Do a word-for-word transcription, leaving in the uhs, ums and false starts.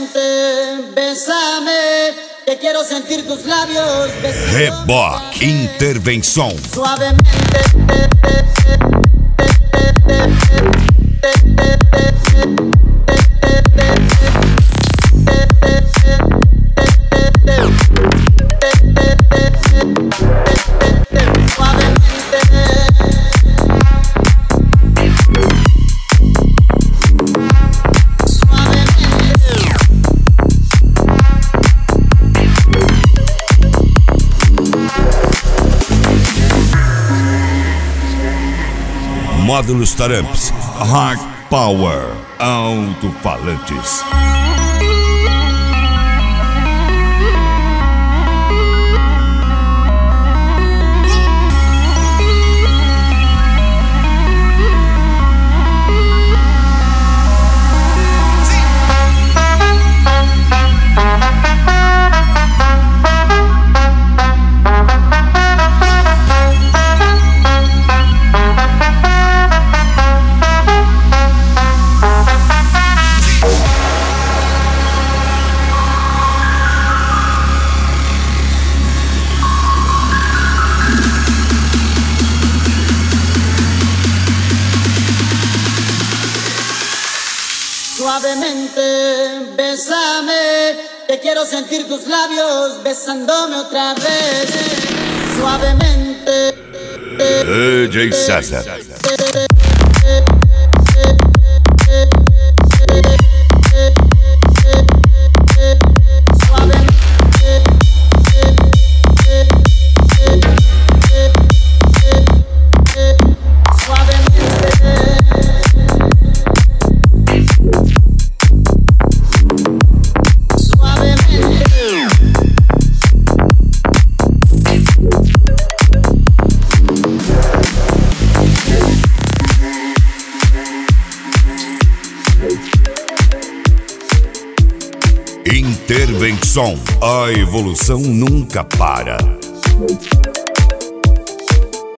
Suavemente, bésame, que quiero sentir tus labios. Reboque Intervenção. Suavemente. Módulos Taramps, Hard Power, alto-falantes. Suavemente, bésame, que quiero sentir tus labios besándome otra vez. Suavemente. D J César. Intervenção, a evolução nunca para.